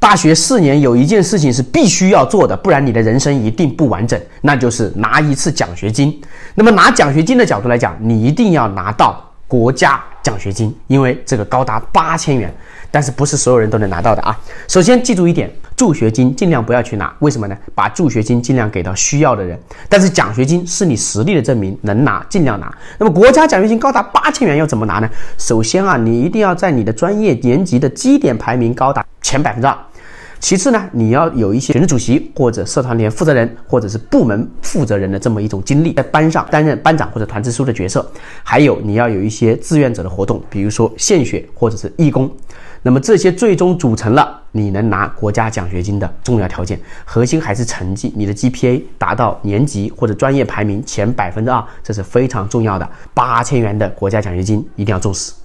大学4年有一件事情是必须要做的，不然你的人生一定不完整，那就是拿一次奖学金。那么拿奖学金的角度来讲，你一定要拿到国家奖学金，因为这个高达8000元，但是不是所有人都能拿到的啊。首先记住一点，助学金尽量不要去拿，为什么呢？把助学金尽量给到需要的人，但是奖学金是你实力的证明，能拿尽量拿。那么国家奖学金高达8000元要怎么拿呢？首先啊，你一定要在你的专业年级的基点排名高达前2%。其次呢，你要有一些学生主席或者社团联负责人或者是部门负责人的这么一种经历，在班上担任班长或者团支书的角色。还有你要有一些志愿者的活动，比如说献血或者是义工。那么这些最终组成了你能拿国家奖学金的重要条件。核心还是成绩，你的 GPA 达到年级或者专业排名前2%，这是非常重要的。8000元的国家奖学金一定要重视。